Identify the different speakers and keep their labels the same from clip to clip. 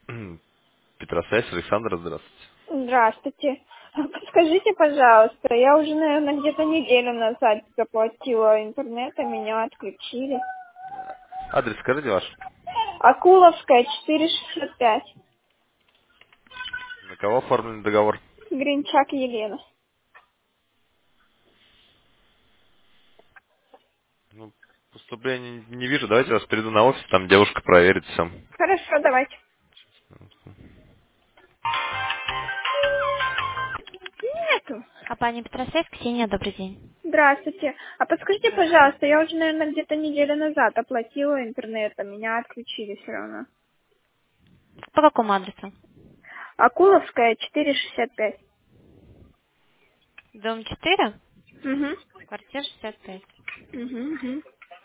Speaker 1: Петросвязь, Александр, здравствуйте.
Speaker 2: Здравствуйте. Подскажите, пожалуйста, я уже, наверное, где-то неделю назад заплатила интернет, а меня отключили.
Speaker 1: Адрес скажите ваш.
Speaker 2: Акуловская, 465.
Speaker 1: На кого оформлен договор?
Speaker 2: Гринчак Елена.
Speaker 1: Ну, поступления не вижу. Давайте я вас приду на офис, там девушка проверит все.
Speaker 2: Хорошо, давайте. Нету.
Speaker 3: А пани Петросвязь, Ксения, добрый день.
Speaker 2: Здравствуйте. А подскажите,
Speaker 1: Здравствуйте.
Speaker 2: пожалуйста, я уже, наверное, где-то неделю назад оплатила интернет, а меня отключили все равно.
Speaker 3: По какому адресу?
Speaker 2: Акуловская, 465.
Speaker 3: Дом 4,
Speaker 2: Угу.
Speaker 3: квартира 65.
Speaker 2: Угу, угу.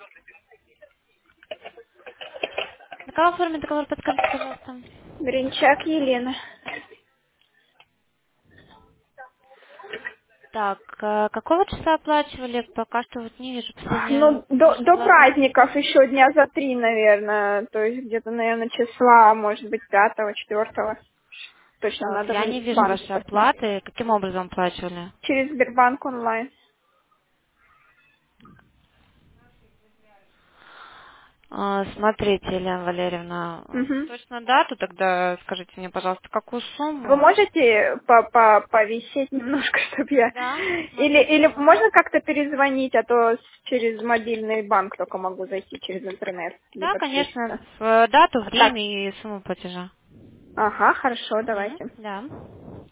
Speaker 3: На кого оформить договор, подскажите, пожалуйста.
Speaker 2: Гринчак Елена.
Speaker 3: Так, какого числа оплачивали? Пока что вот не вижу. Последняя
Speaker 2: Ну, до,
Speaker 3: ваша
Speaker 2: до
Speaker 3: оплата.
Speaker 2: праздников еще дня за 3, наверное. То есть где-то, наверное, числа, может быть, 5-го, 4-го. Точно
Speaker 3: Так,
Speaker 2: надо
Speaker 3: я не
Speaker 2: в
Speaker 3: вижу
Speaker 2: банке
Speaker 3: вашей
Speaker 2: посмотреть.
Speaker 3: оплаты. Каким образом оплачивали?
Speaker 2: Через Сбербанк онлайн.
Speaker 3: Смотрите, Елена Валерьевна,
Speaker 2: Мгм.
Speaker 3: точно дату тогда скажите мне, пожалуйста, какую
Speaker 2: Вы
Speaker 3: сумму?
Speaker 2: можете повисеть немножко, чтобы я...
Speaker 3: Да,
Speaker 2: Или
Speaker 3: смотрите.
Speaker 2: можно как-то перезвонить, а то через мобильный банк только могу зайти через интернет. Не
Speaker 3: Да, конечно,
Speaker 2: подключится.
Speaker 3: в дату,
Speaker 2: Так.
Speaker 3: время и сумму платежа.
Speaker 2: Ага, хорошо,
Speaker 3: Мгм,
Speaker 2: давайте.
Speaker 3: да.